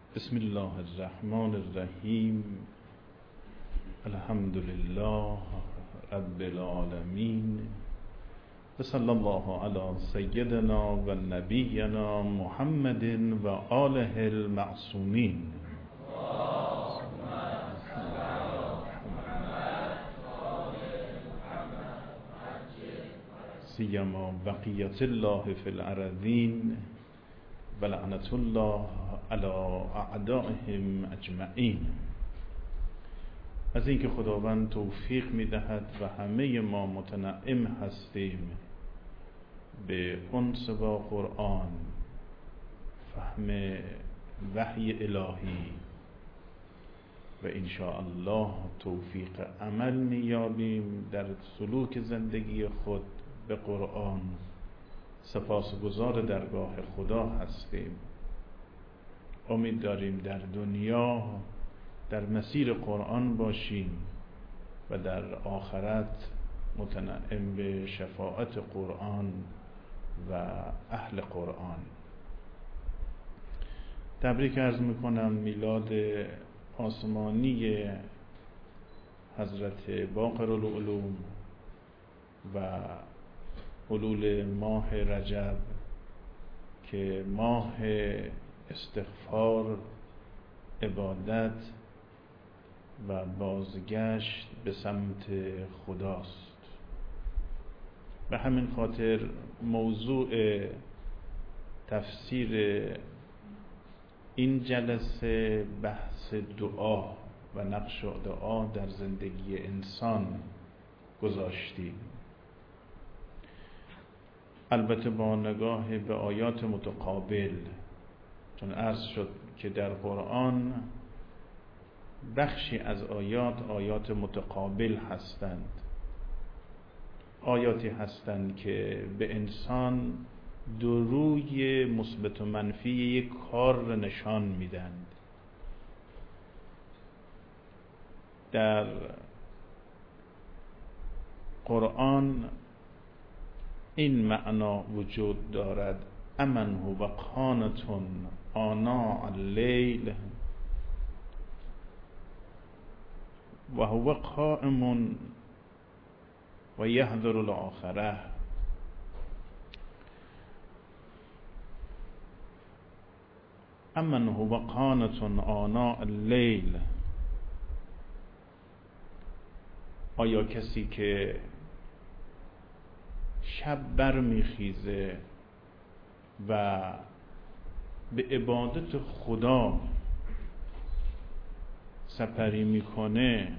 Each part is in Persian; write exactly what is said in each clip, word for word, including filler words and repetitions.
بسم الله الرحمن الرحیم. الحمد لله رب العالمین و صلی الله علی سیدنا و نبینا محمد و آله المعصومین. سیما بقیت الله فی الارضین و لعنت الله علی اعدائهم اجمعین. از اینکه خداوند توفیق میدهد و همه ما متنعم هستیم به انس با قرآن، فهم وحی الهی و انشاءالله توفیق عمل میابیم در سلوک زندگی خود به قرآن. سپاسگزار درگاه خدا هستیم. امید داریم در دنیا در مسیر قرآن باشیم و در آخرت متنعم به شفاعت قرآن و اهل قرآن. تبریک عرض میکنم میلاد آسمانی حضرت باقر العلوم و حلول ماه رجب که ماه استغفار، عبادت و بازگشت به سمت خداست. به همین خاطر موضوع تفسیر این جلسه بحث دعا و نقش دعا در زندگی انسان گذاشتیم، البته با نگاه به آیات متقابل، چون عرض شد که در قرآن بخشی از آیات آیات متقابل هستند، آیاتی هستند که به انسان دو روی مثبت و منفی یک کار را نشان میدند. در قرآن این معنا وجود دارد: امن هو قانت آناء اللیل و هو قائم و یحذر الاخره. امن هو قانت آناء اللیل، آیا کسی که شب برمیخیزه و به عبادت خدا سپری میکنه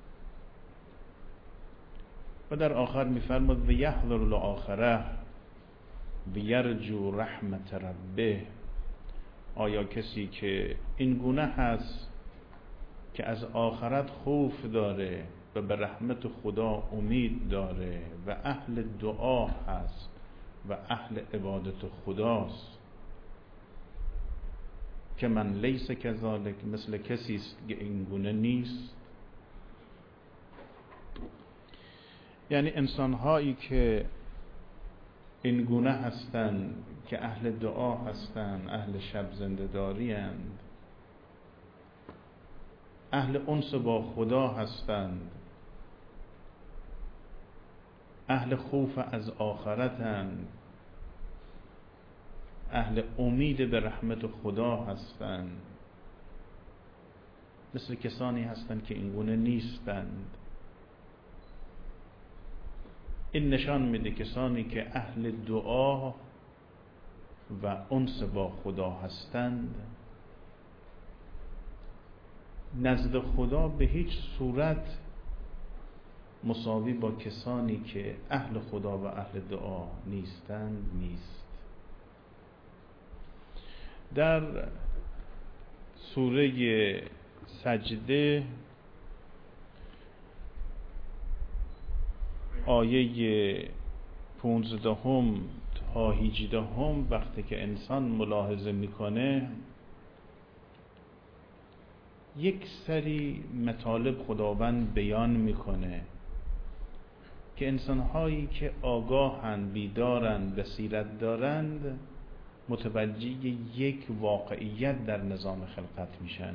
و در آخر میفرماد و یحذر الاخره و یرجو رحمت ربه، آیا کسی که این گونه هست که از آخرت خوف داره و به رحمت خدا امید داره و اهل دعا هست و اهل عبادت خداست، که من لیس کذالک، مثل کسی است که این گونه نیست. یعنی انسان هایی که این گونه هستند که اهل دعا هستند، اهل شب زنده داری اند، اهل انس با خدا هستند، اهل خوف از آخرتند، اهل امید به رحمت خدا هستند، مثل کسانی هستند که این گونه نیستند. این نشان میده کسانی که اهل دعا و انس با خدا هستند نزد خدا به هیچ صورت مساوی با کسانی که اهل خدا و اهل دعا نیستند نیست. در سوره سجده آیه پونزدهم تا هجدهم وقتی که انسان ملاحظه میکنه یک سری مطالب خداوند بیان میکنه که انسانهایی که آگاهند، بیدارند، بصیرت دارند متوجه یک واقعیت در نظام خلقت میشن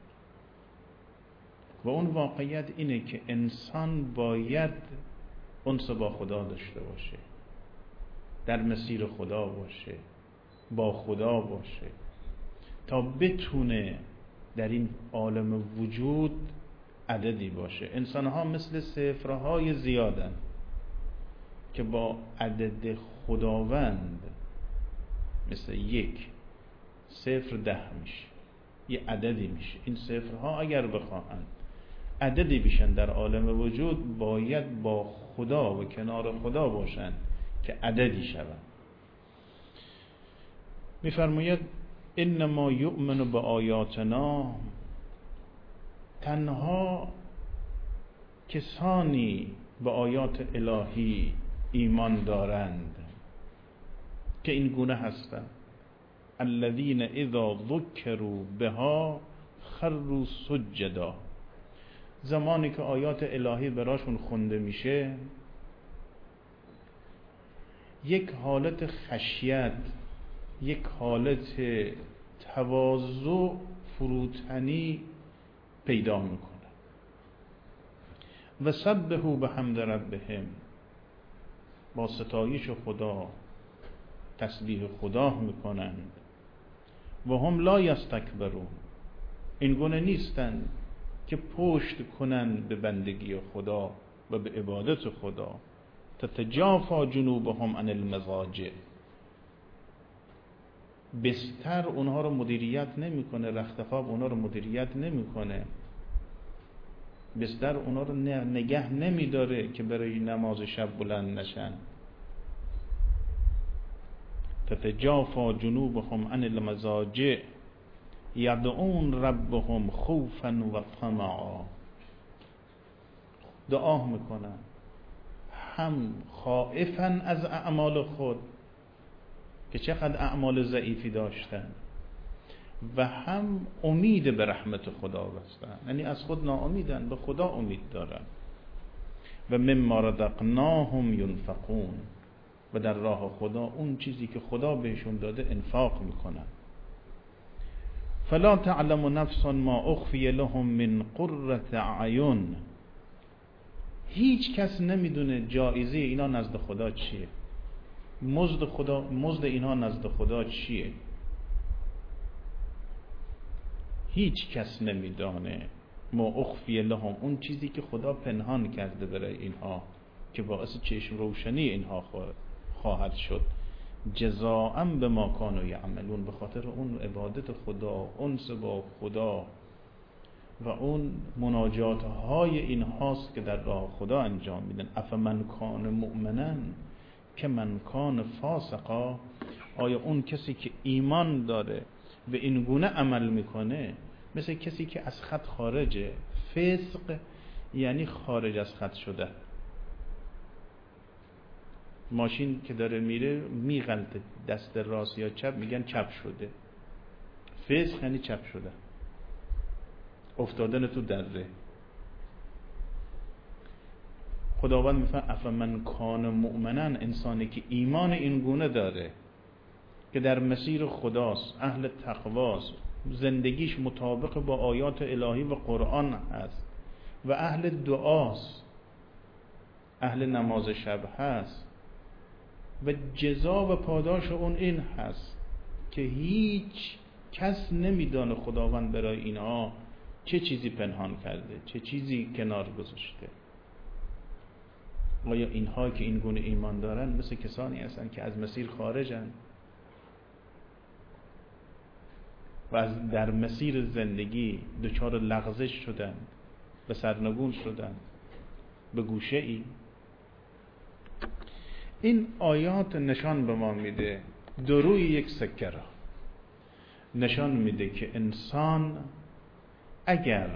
و اون واقعیت اینه که انسان باید انس با خدا داشته باشه، در مسیر خدا باشه، با خدا باشه، تا بتونه در این عالم وجود عددی باشه. انسان ها مثل صفرهای زیادن که با عدد خداوند مثل یک صفر ده میشه، یه عددی میشه. این صفرها اگر بخواهند عددی بشن در عالم وجود، باید با خدا و کنار خدا باشند که عددی شوند. میفرماید انما یؤمن به آیاتنا، تنها کسانی به آیات الهی ایمان دارند که این گونه هستند الذین اذا ذکروا بها خروا سجدا، زمانی که آیات الهی براشون خونده میشه یک حالت خشیت، یک حالت تواضع، فروتنی پیدا میکنه. و سبحوا بحمد ربهم، با ستایش خدا تسبیح خدا میکنند. و هم لا یستکبرون، این گونه نیستند که پشت کنند به بندگی خدا و به عبادت خدا. تتجافا جنوبهم عن المضاجع، بستر اونها رو مدیریت نمیکنه، رخت خواب اونها رو مدیریت نمیکنه، بستر اونها رو نگه نمیداره که برای نماز شب بلند نشن. تتجافا جنوبهم عن المضاجع یدعون ربهم خوفا و طمعا، دعا میکنن هم خائفا از اعمال خود که چقدر اعمال ضعیفی داشتن و هم امید به رحمت خدا بستن، یعنی از خود ناامیدن، به خدا امید دارن. و مما رزقناهم ينفقون، و در راه خدا اون چیزی که خدا بهشون داده انفاق میکنن. فلا تعلم نفس ما اخفی لهم من قرة اعین، هیچ کس نمیدونه جایزه اینا نزد خدا چیه، مزد خدا، مزد اینها نزد خدا چیه. هیچ کس نمیدانه ما اخفی لهم، اون چیزی که خدا پنهان کرده برای اینها که باعث چشم روشنی اینها خواهد شد. جزاء بما کانوا یعملون، به خاطر اون عبادت خدا، انس با خدا و اون مناجات های این هاست که در راه خدا انجام میدن. افمن کان مؤمنا که من کان فاسقا، آیا اون کسی که ایمان داره به این گونه عمل میکنه مثل کسی که از خط خارجه؟ فسق یعنی خارج از خط شده. ماشین که داره میره میغلطه دست راست یا چپ، میگن چپ شده. فسق یعنی چپ شده، افتادن تو دره. خداوند میفرماید افمن کان مؤمنا، انسانی که ایمان این گونه داره که در مسیر خداست، اهل تقواست، زندگیش مطابق با آیات الهی و قرآن هست و اهل دعاست، اهل نماز شب هست و جزا و پاداش اون این هست که هیچ کس نمیدانه خداوند برای اینها چه چیزی پنهان کرده، چه چیزی کنار گذاشته. آیا اینها که این گونه ایمان دارن مثل کسانی هستن که از مسیر خارجن و از در مسیر زندگی دچار لغزش شدن، به سرنگون شدن، به گوشه ای؟ این آیات نشان به ما میده دروی یک سکه را نشان میده که انسان اگر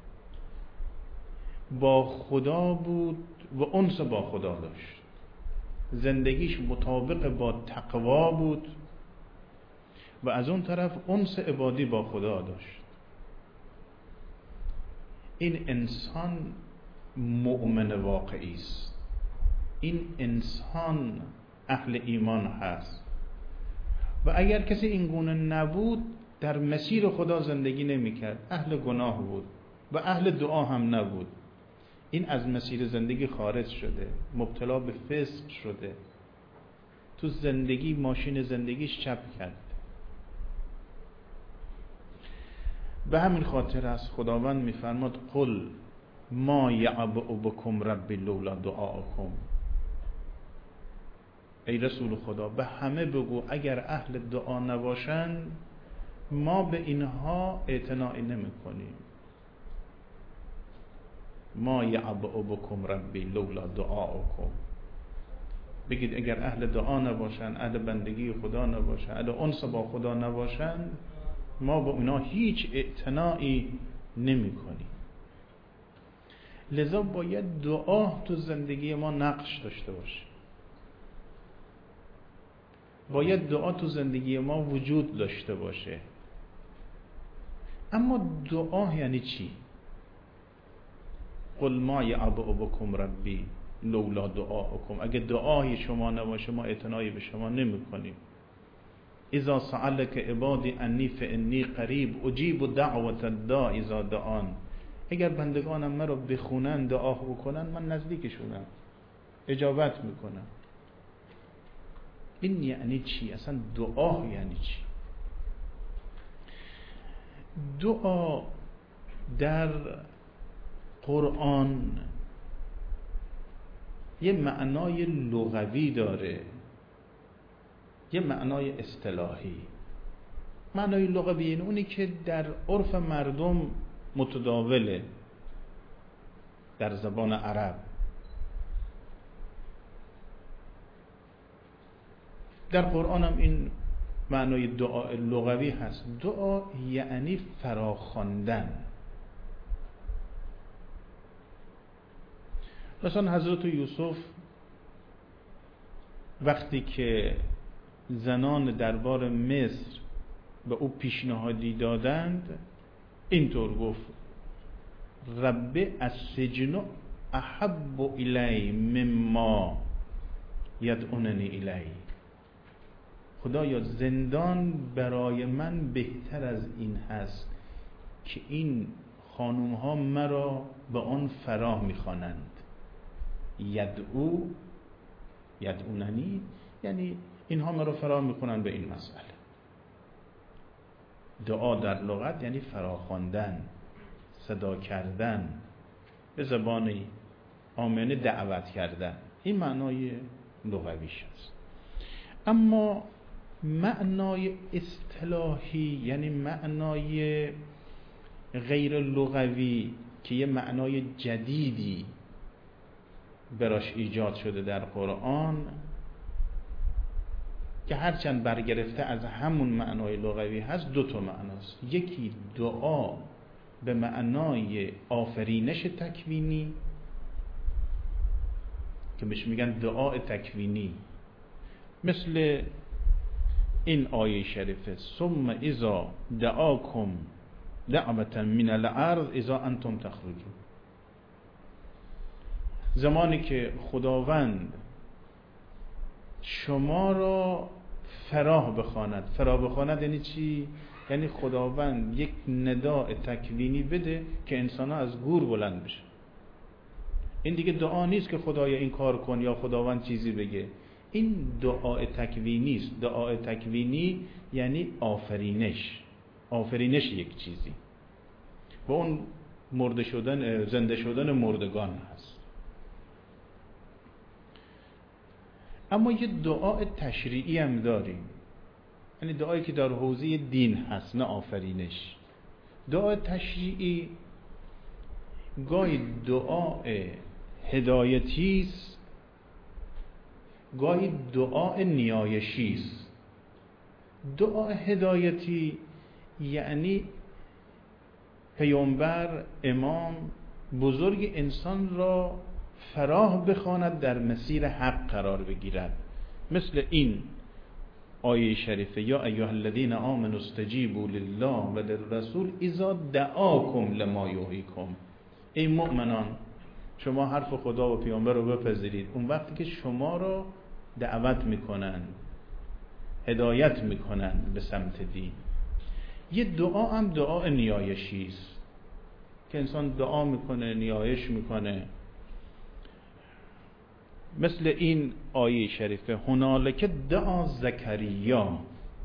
با خدا بود و انس با خدا داشت، زندگیش مطابق با تقوا بود و از اون طرف انس عبادی با خدا داشت، این انسان مؤمن واقعی است. این انسان اهل ایمان هست و اگر کسی این گونه نبود در مسیر خدا زندگی نمی کرد، اهل گناه بود و اهل دعا هم نبود. این از مسیر زندگی خارج شده، مبتلا به فسق شده، تو زندگی ماشین زندگیش چپ کرد. به همین خاطر است خداوند میفرماد قل ما یعبأ بکم ربی لولا دعاءکم. ای رسول خدا به همه بگو اگر اهل دعا نباشند ما به اینها اعتنایی نمی کنیم. ما یعبأ بکم ربی لولا دعاءکم. بگید اگر اهل دعا نباشند، اهل بندگی خدا نباشند، اهل انس با خدا نباشند، ما با اینا هیچ اعتنایی نمی کنیم. لذا باید دعا تو زندگی ما نقش داشته باشه. باید دعا تو زندگی ما وجود داشته باشه. اما دعا یعنی چی؟ قل ما یعبأ بکم ربی لولا دعاءکم. اگه دعای شما نباشه ما اعتنایی به شما نمی کنیم. اذا سألک عبادی انی فانی قریب اجیب دعوت الداع اذا دعان. اگر بندگانم مرا بخونن دعا بکنن من نزدیکشونم، اجابت میکنم. این یعنی چی؟ اصلا دعا یعنی چی؟ دعا در قرآن یه معنای لغوی داره، یه معنای اصطلاحی. معنای لغوی این اونی که در عرف مردم متداوله در زبان عرب. در قرآن هم این معنای دعا لغوی هست. دعا یعنی فراخواندن. مثلا حضرت یوسف وقتی که زنان دربار مصر به او پیشنهادی دادند اینطور گفت رب السجن احب الی مما یدعوننی الی. خدایا زندان برای من بهتر از این هست که این خانوم ها مرا به آن فرا میخوانند. یدعو یدعوننی یعنی اینها مرا فرا میخوانند به این مسئله. دعا در لغت یعنی فراخواندن، صدا کردن، به زبانی آمنه دعوت کردن. این معنای لغویش است. اما معنای اصطلاحی یعنی معنای غیر لغوی که یه معنای جدیدی براش ایجاد شده در قرآن که هرچند برگرفته از همون معنای لغوی هست، دو تا معناست. یکی دعا به معنای آفرینش تکوینی که بهش میگن دعا تکوینی، مثل این آیه شریفه ثم اذا دعاکم دعوة من الارض اذا انتم تخرجون. زمانی که خداوند شما را فراه بخواند. فراه بخواند یعنی چی؟ یعنی خداوند یک نداء تکوینی بده که انسان ها از گور بلند بشه. این دیگه دعا نیست که خدایا این کار کن یا خداوند چیزی بگه. این دعا تکوینی است. دعا تکوینی یعنی آفرینش، آفرینش یک چیزی. و اون مرده شدن، زنده شدن مردگان هست. اما یه دعا تشریعی هم داریم، یعنی دعایی که در حوزه دین هست، نه آفرینش. دعا تشریعی گاهی دعا هدایتی است، گاهی دعا نیایشی است. دعا هدایتی یعنی پیامبر، امام بزرگ انسان را فراه بخواند در مسیر حق قرار بگیرد، مثل این آیه شریفه یا ایها الذین آمنوا استجیبوا لله و للرسول اذا دعاکم لما یحییکم. ای مؤمنان شما حرف خدا و پیامبر رو بپذیرید اون وقتی که شما را دعوت میکنن. هدایت میکنن به سمت دین. یه دعا هم دعا نیایشی است که انسان دعا میکنه، نیایش میکنه، مثل این آیه شریفه هنالک دعا زکریا.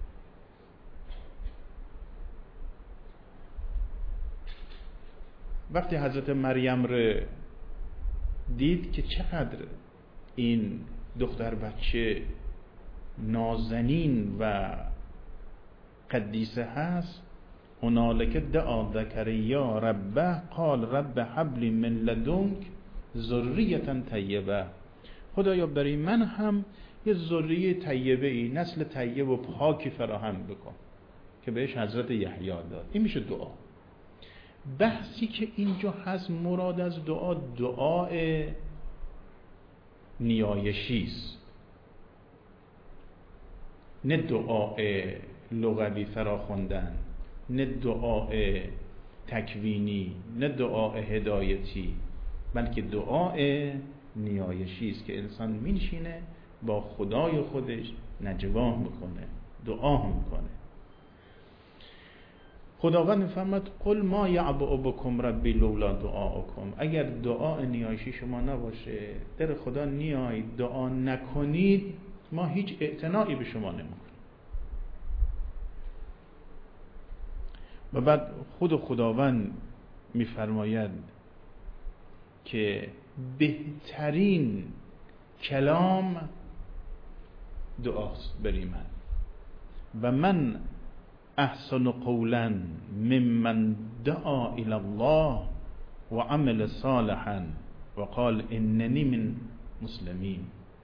وقتی حضرت مریم رو دید که چقدر این دختر بچه نازنین و قدیسه هست، هنالک دعا زکریا ربه قال رب هب لی من لدنک ذریة طیبه. خدایا برای من هم یه ذریه طیبه ای، نسل طیب و پاکی فراهم بکن، که بهش حضرت یحیی داد. این میشه دعا. بحثی که اینجا هست مراد از دعا دعای نیایشی است، نه دعای لغوی فراخوندن، نه دعای تکوینی، نه دعای هدایتی، بلکه دعای نیایشی است که انسان میشینه با خدای خودش نجوا میکنه، دعا میکنه. خداوند میفرماد قل ما یعبأ بکم ربی لولا دعاءکم. اگر دعا نیایشی شما نباشه، در خدا نیایید دعا نکنید، ما هیچ اعتنایی به شما نمیکنیم. و بعد خود خداوند میفرماید که بهترین کلام دعاست برای من، و من احسن قولا ممن دعا الی الله و عمل صالحا و قال اننی من مسلمین.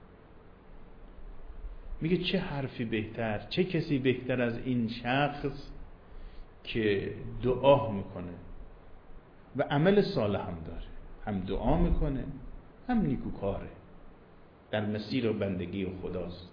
میگه چه حرفی بهتر، چه کسی بهتر از این شخص که دعا میکنه و عمل صالح هم داره، هم دعا میکنه هم نیکوکاره، در مسیر و بندگی و خداست.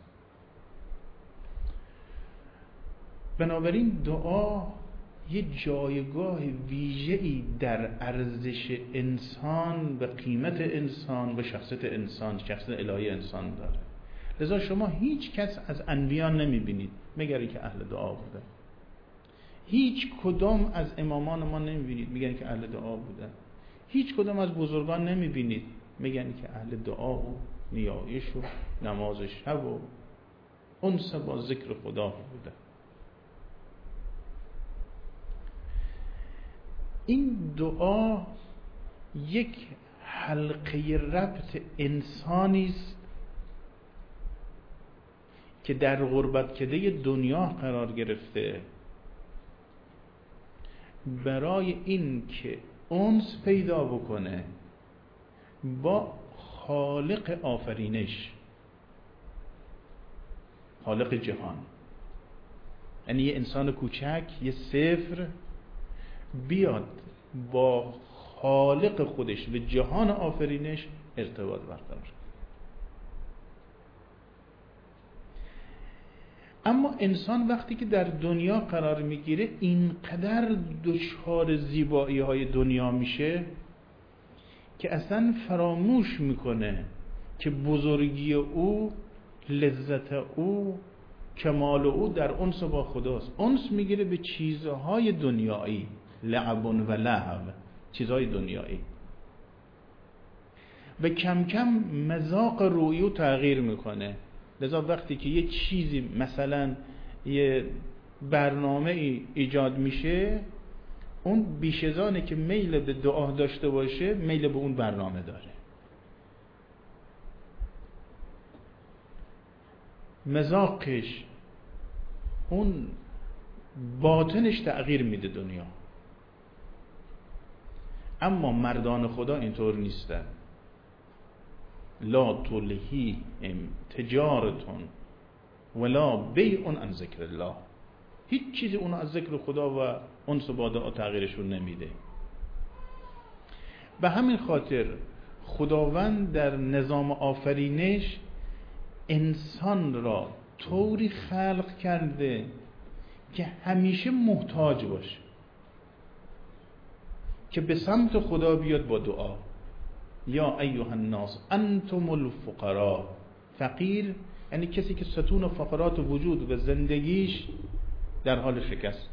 بنابراین دعا یه جایگاه ویژه‌ای در ارزش انسان و قیمت انسان و شخصیت انسان، شخصیت الهی انسان داره. لذا شما هیچ کس از انبیا نمیبینید مگر که اهل دعا بوده. هیچ کدام از امامان ما نمیبینید میگن که اهل دعا بودن. هیچ کدام از بزرگان نمیبینید میگن که اهل دعا و نیایش و نماز شب و انس با ذکر خدا بوده. این دعا یک حلقه ربط انسانی است که در غربتکده دنیا قرار گرفته برای این که انس پیدا بکنه با خالق آفرینش، خالق جهان. یعنی یه انسان کوچک، یه صفر، بیاد با خالق خودش و جهان آفرینش ارتباط برقرار. اما انسان وقتی که در دنیا قرار میگیره اینقدر دچار زیبایی های دنیا میشه که اصلا فراموش میکنه که بزرگی او، لذت او، کمال او در انس با خداست. انس میگیره به چیزهای دنیایی، لعب و لهو، چیزهای دنیایی، و کم کم مذاق روحی رو تغییر میکنه. لذا وقتی که یه چیزی مثلا یه برنامه ای ایجاد میشه، اون بیشزانه که میل به دعا داشته باشه میل به اون برنامه داره. مذاقش، اون باطنش تغییر میده دنیا. اما مردان خدا اینطور نیستن. لا تلهیهم تجارتون ولا بیع عن ذکر الله. هیچ چیزی اونو از ذکر خدا و انس با دعا تغییرشون نمیده. به همین خاطر خداوند در نظام آفرینش انسان را طوری خلق کرده که همیشه محتاج باشه، که به سمت خدا بیاد با دعا. یا ایها الناس انتم الفقراء. فقیر یعنی کسی که ستون و فقرات وجود و زندگیش در حال شکست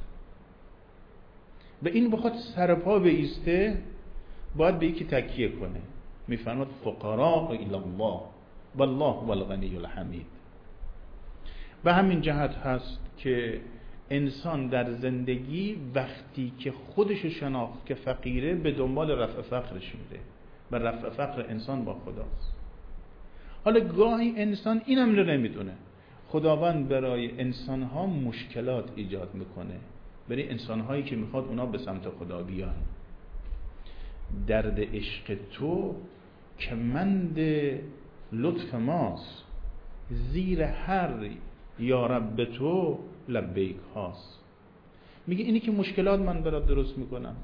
و این بخواد سرپا بایسته باید به یکی تکیه کنه. میفرماد فقراء الی الله والله هو الغنی الحمید. به همین جهت هست که انسان در زندگی وقتی که خودشو شناخت که فقیره به دنبال رفع فقرش میره و رفع فقر انسان با خداست. حالا گاهی انسان اینم رو نمیدونه، خداوند برای انسانها مشکلات ایجاد میکنه، برای انسانهایی که میخواد اونا به سمت خدا بیان. درد عشق تو کمند لطف ماست، زیر هر یا رب تو لبیک هاست. میگه اینی که مشکلات من برات درست میکنم،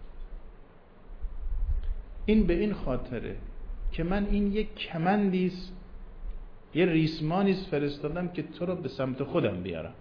این به این خاطره که من این یک کمندیست، یه ریسمانیست فرستادم که تو رو به سمت خودم بیارم،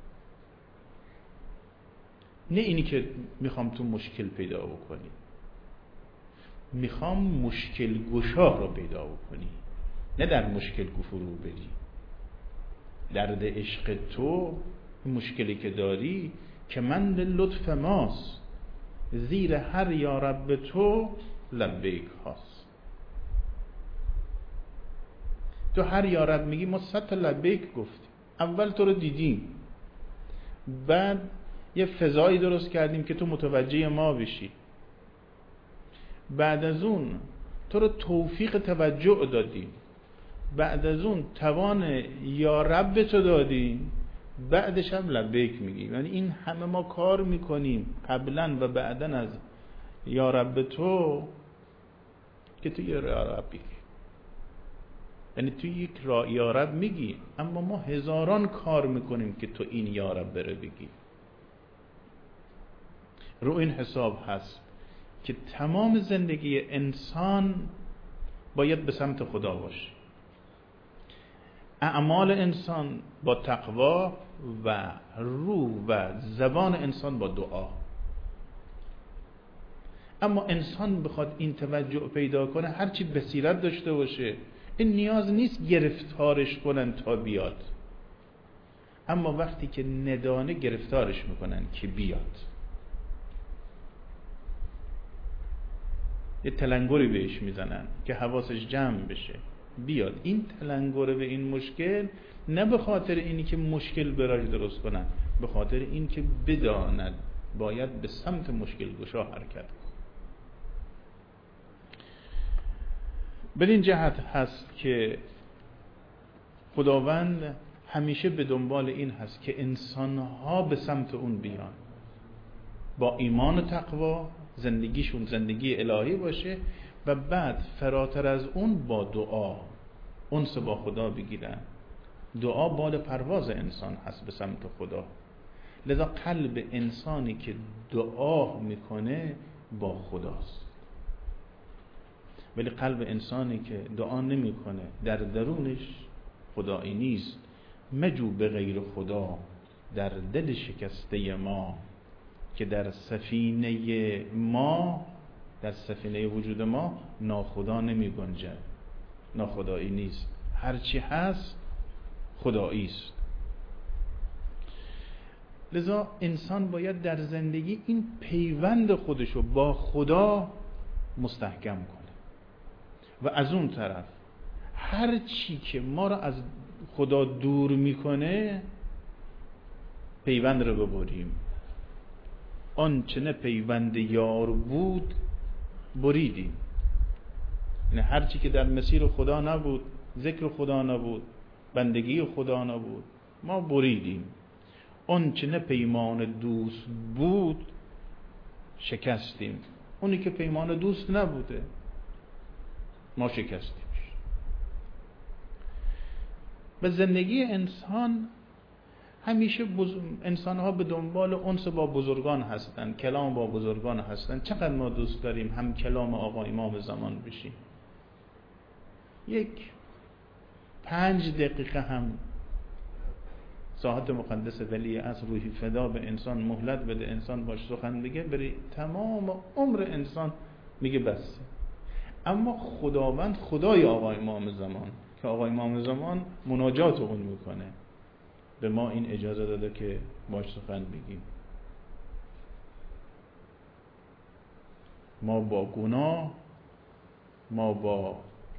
نه اینی که میخوام تو مشکل پیدا بکنی، میخوام مشکل گشا رو پیدا بکنی، نه در مشکل فرو بری. درد عشق تو، مشکلی که داری کمند لطف ماست، زیر هر یا رب تو لبیک هاست. تو هر یا رب میگی، ما صد تا لبیک گفتیم. اول تو رو دیدیم، بعد یه فضایی درست کردیم که تو متوجه ما بشی، بعد از اون تو رو توفیق توجه دادیم، بعد از اون توان یا رب تو دادیم، بعدش هم لبیک میگی. یعنی این همه ما کار میکنیم قبلا و بعدا از یا رب تو که تو یا رب میگی، یعنی تو یک یا رب میگی، اما ما هزاران کار میکنیم که تو این یا رب بره بگی. رو این حساب هست که تمام زندگی انسان باید به سمت خدا باشه. اعمال انسان با تقوا و روح و زبان انسان با دعا. اما انسان بخواد این توجه پیدا کنه، هرچی بصیرت داشته باشه، این نیاز نیست گرفتارش کنن تا بیاد، اما وقتی که ندانه گرفتارش میکنن که بیاد، یه تلنگری بهش میزنن که حواسش جمع بشه بیاد. این تلنگره به این مشکل، نه به خاطر اینی که مشکل براش درست کنن، به خاطر این که بداند باید به سمت مشکل گشا حرکت کنه. بدین جهت هست که خداوند همیشه به دنبال این هست که انسانها به سمت اون بیان، با ایمان و تقوا زندگیشون زندگی الهی باشه و بعد فراتر از اون با دعا انس با خدا بگیرن. دعا بال پرواز انسان هست به سمت خدا. لذا قلب انسانی که دعا میکنه با خداست، ولی قلب انسانی که دعا نمیکنه در درونش خدایی نیست. مجو به غیر خدا در دل شکسته ما، که در سفینه ما، در سفینه وجود ما ناخدا نمی گنجد، ناخدایی نیست، هرچی هست خدایی است. لذا انسان باید در زندگی این پیوند خودشو با خدا مستحکم کنه و از اون طرف هر چی که ما را از خدا دور میکنه پیوند رو ببریم. آنچه نه پیوند یار بود بریدیم. یعنی هر چی که در مسیر خدا نبود، ذکر خدا نبود، بندگی خدا نبود، ما بریدیم. آنچه نه پیمان دوست بود شکستیم. اونی که پیمان دوست نبوده ما شکستیم. و زندگی انسان همیشه بز... انسانها به دنبال انس با بزرگان هستند، کلام با بزرگان هستند. چقدر ما دوست داریم هم کلام آقا امام زمان بشیم، یک پنج دقیقه هم ساعت مقدس ولی از روحی فدا به انسان مهلت بده، انسان باش سخن بگه، بری تمام عمر انسان میگه بس. اما خداوند خدای آقا امام زمان که آقا امام زمان مناجات اون میکنه، به ما این اجازه داده که باش سخن بگیم. ما با گناه، ما با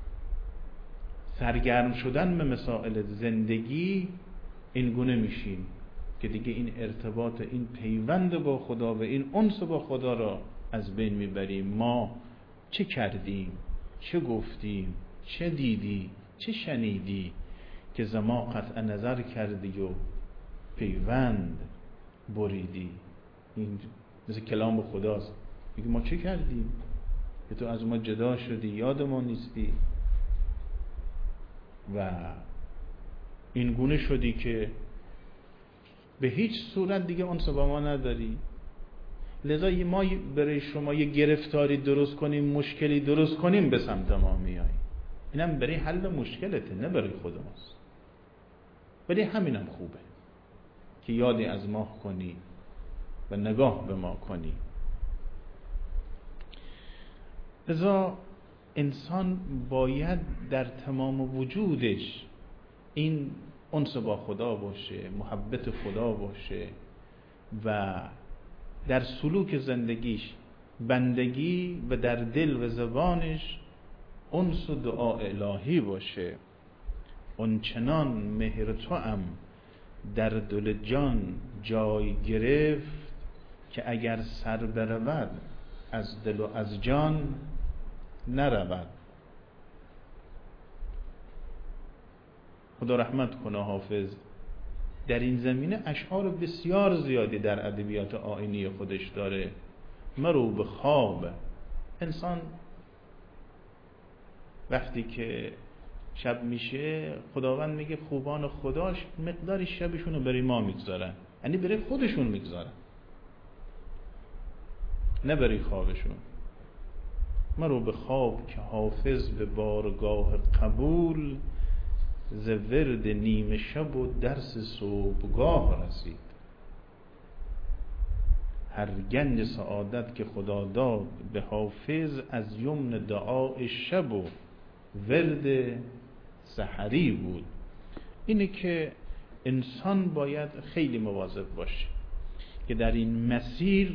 سرگرم شدن به مسائل زندگی این گونه میشیم که دیگه این ارتباط، این پیوند با خدا و این انس با خدا را از بین میبریم. ما چه کردیم، چه گفتیم، چه دیدی، چه شنیدی که زما قطع نظر کردی و پیوند بریدی. این مثل کلام خداست، میگه ما چه کردیم که تو از ما جدا شدی، یاد ما نیستی و این گونه شدی که به هیچ صورت دیگه انس با ما نداری. لذا ما برای شما یه گرفتاری درست کنیم، مشکلی درست کنیم، به سمت ما میایی. اینم برای حل مشکلته، نه برای خود ماست. ولی همینم خوبه که یادی از ما کنی و نگاه به ما کنی. لذا انسان باید در تمام وجودش این انس با خدا باشه، محبت خدا باشه و در سلوک زندگیش بندگی و در دل و زبانش انس و دعا الهی باشه. اون چنان مهر تو ام در دل جان جای گرفت، که اگر سر برود از دل و از جان نرود. خدا رحمت کنه حافظ در این زمینه اشعار بسیار زیادی در ادبیات آیینی خودش داره. مرو به خواب. انسان وقتی که شب میشه، خداوند میگه خوبان خداش مقداری شبشون رو برای ما میگذارن، یعنی برای خودشون میگذارن، نه برای خوابشون. مرو به خواب که حافظ به بارگاه قبول، ز ورد نیمه شب و درس صبحگاه رسید. هر گنج سعادت که خدا داد به حافظ، از یمن دعای شب و ورد سحری بود. اینه که انسان باید خیلی مواظب باشه که در این مسیر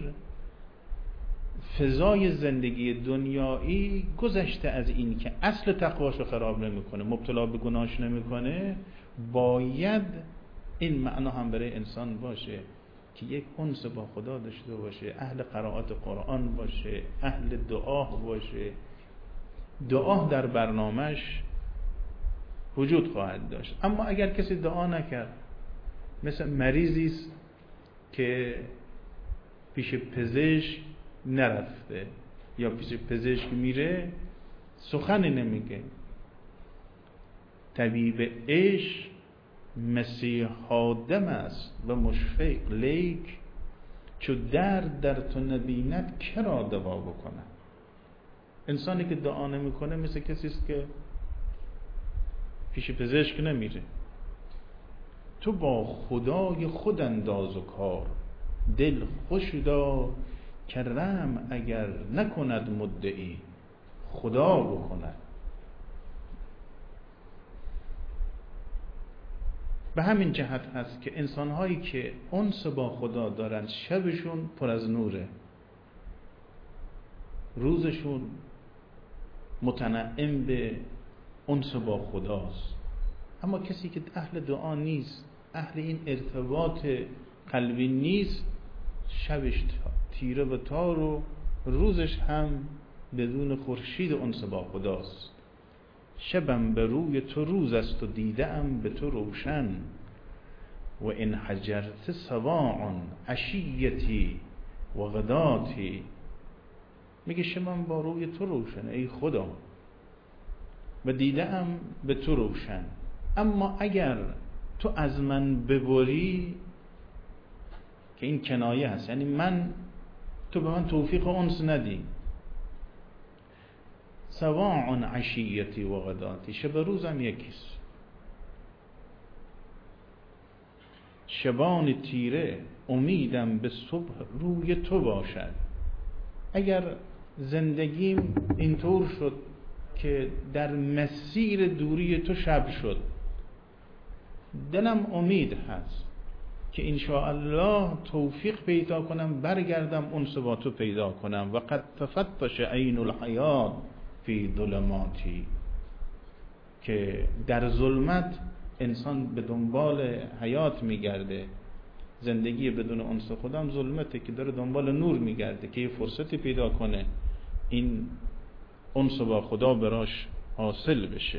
فضای زندگی دنیایی گذشته از این که اصل تقواشو خراب نمیکنه، مبتلا به گناهش نمیکنه، باید این معنا هم برای انسان باشه که یک انس با خدا داشته باشه، اهل قرائت قرآن باشه، اهل دعا باشه. دعا در برنامهش وجود خواهد داشت. اما اگر کسی دعا نکرد، مثل مریضی است که پیش پزشک نرفته یا پیش پزشک میره سخنی نمیگه. طبیب عشق مسیح آدم است و مشفق لیک، چو درد در تو نبیند کرا دوا بکنه. انسانی که دعا نمیکنه مثل کسی است که پیش پزشک نمیره. تو با خدای خود انداز و کار، دل خوش دار که رحم اگر نکند مدعی، خدا بکند. به همین جهت هست که انسان‌هایی که انس با خدا دارن شبشون پر از نوره، روزشون متنعم به انس با خداست. اما کسی که اهل دعا نیست، اهل این ارتباط قلبی نیست، شبش تیره و تار و روزش هم بدون خورشید انس با خداست. شبم به روی تو روز است و دیدم به تو روشن، و این حجرت سواع عشیتی و غداتی. میگه شبم با روی تو روشن ای خدا و دیدم به تو روشن، اما اگر تو از من ببری، که این کنایه هست، یعنی من تو به من توفیق انس ندی. سواع عشیتی و غداتی، شب روزم یکیست. شبان تیره امیدم به صبح روی تو باشد. اگر زندگیم اینطور شد که در مسیر دوری تو شب شد. دلم امید هست که انشاءالله توفیق پیدا کنم برگردم انس با تو پیدا کنم. و قد تفتش عین الحیات فی ظلماتی، که در ظلمت انسان به دنبال حیات میگرده. زندگی بدون انس خدا هم ظلمته که داره دنبال نور میگرده که یه فرصتی پیدا کنه این انس با خدا براش حاصل بشه.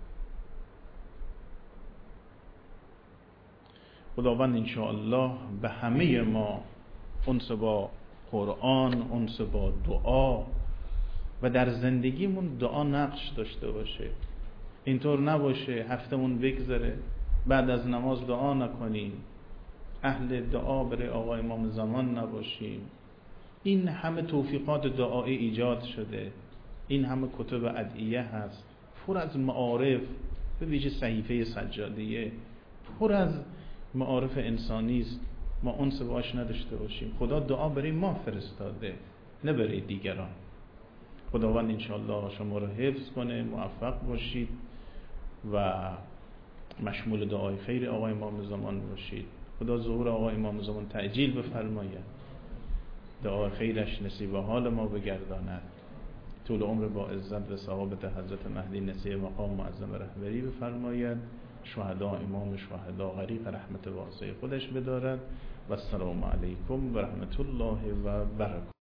خداوند انشاءالله به همه ما انس با قرآن، انس با دعا و در زندگیمون دعا نقش داشته باشه. اینطور نباشه هفتمون بگذره بعد از نماز دعا نکنیم، اهل دعا برای آقا امام زمان نباشیم. این همه توفیقات دعایی ایجاد شده، این همه کتب ادعیه هست، پر از معارف، به ویژه صحیفه سجادیه پر از معارف انسانی است. ما انس باش نداشته باشیم. خدا دعا برای ما فرستاده نه برای دیگران. خداوند انشاءالله شما رو حفظ کنه، موفق باشید و مشمول دعای خیر آقای امام زمان باشید. خدا ظهور آقای امام زمان تعجیل بفرماید، دعای خیرش نصیب حال ما بگرداند، طول عمر با عزت و ثوابت حضرت مهدی نصیب مقام معظم رهبری بفرماید، شهدا امام شهدا غریق رحمت واسع خودش بدارد. و السلام علیکم و رحمت الله و برکاته.